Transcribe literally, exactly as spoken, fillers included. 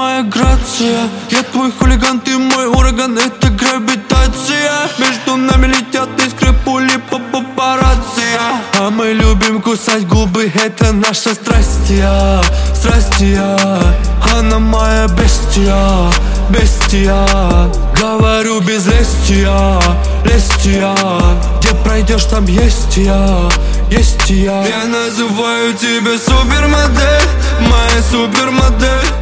моя грация. Я твой хулиган, ты мой ураган, это гравитация. Между нами летят искры, пули по папарацци. А мы любим кусать губы, это наша страстья, страстья. Она моя бестия, бестия. Говорю без лестия, лестия. Где пройдешь, там есть я, есть я. Я называю тебя супермодель, моя супермодель.